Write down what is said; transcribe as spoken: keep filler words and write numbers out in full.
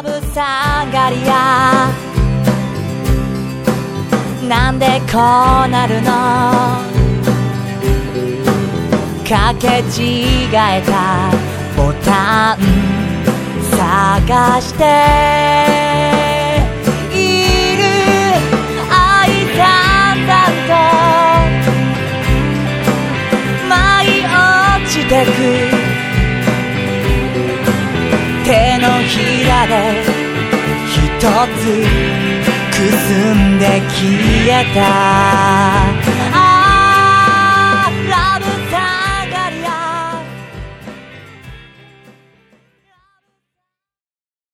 ぶさがりやなんでこうなるのかけ違えたボタン探している愛さんだと舞い落ちてく手のひらで一つくすんで消えた